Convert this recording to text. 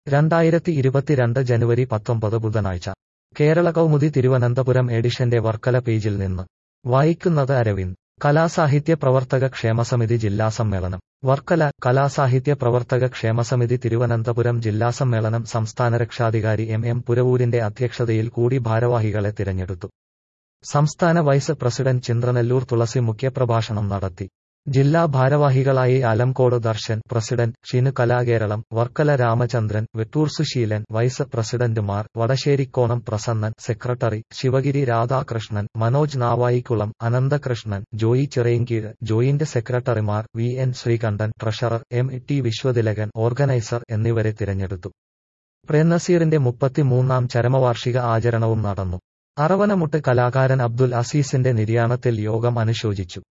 2022 ജനുവരി 19 ബുധനാഴ്ച കേരള കൗമുദി തിരുവനന്തപുരം എഡിഷന്റെ വർക്കല പേജിൽ നിന്ന് വായിക്കുന്നത് അരവിന്ദ്. കലാസാഹിത്യ പ്രവർത്തക ക്ഷേമസമിതി ജില്ലാ സമ്മേളനം വർക്കല. കലാസാഹിത്യ പ്രവർത്തക ക്ഷേമസമിതി തിരുവനന്തപുരം ജില്ലാ സമ്മേളനം സംസ്ഥാന രക്ഷാധികാരി എം പുരവൂരിന്റെ അധ്യക്ഷതയിൽ കൂടി ഭാരവാഹികളെ തിരഞ്ഞെടുത്തു. സംസ്ഥാന വൈസ് പ്രസിഡന്റ് ചിന്ത്രനെല്ലൂർ തുളസി മുഖ്യപ്രഭാഷണം നടത്തി. ജില്ലാ ഭാരവാഹികളായി ആലംകോട് ദർശൻ പ്രസിഡന്റ്, ഷിനു കലാകേരളം, വർക്കല രാമചന്ദ്രൻ, വെട്ടൂർ സുശീലൻ വൈസ് പ്രസിഡന്റുമാർ, വടശ്ശേരിക്കോണം പ്രസന്നൻ സെക്രട്ടറി, ശിവഗിരി രാധാകൃഷ്ണൻ, മനോജ് നാവായിക്കുളം, അനന്തകൃഷ്ണൻ, ജോയി ചിറയിൻകീഴ് ജോയിന്റ് സെക്രട്ടറിമാർ, VN. Sreekantan treasurer, MT. Viswathilakan organiser എന്നിവരെ തിരഞ്ഞെടുത്തു. പ്രേംനസീറിന്റെ 33ാം ചരമവാർഷിക ആചരണവും നടന്നു. അറവനമുട്ട് കലാകാരൻ അബ്ദുൽ അസീസിന്റെ നിര്യാണത്തിൽ യോഗം അനുശോചിച്ചു.